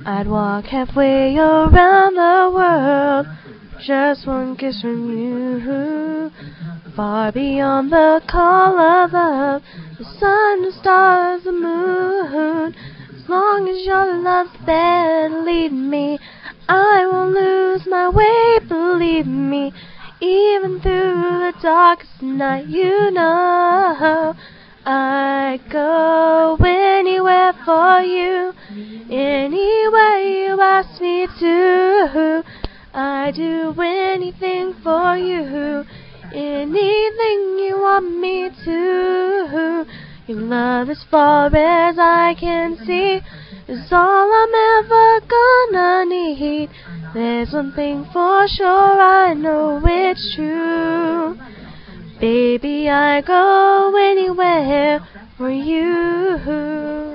I'd walk halfway around the world, just one kiss from you. Far beyond the call of love, the sun, the stars, the moon. As long as your love's there to lead me, I won't lose my way, believe me. Even through the darkest night, you know I'd go anywhere for you. Anywhere you ask me to, I'd do anything for you. Anything you want me to. Your love, as far as I can see, is all I'm ever gonna need. There's one thing for sure, I know it's true. Baby, I go anywhere for you.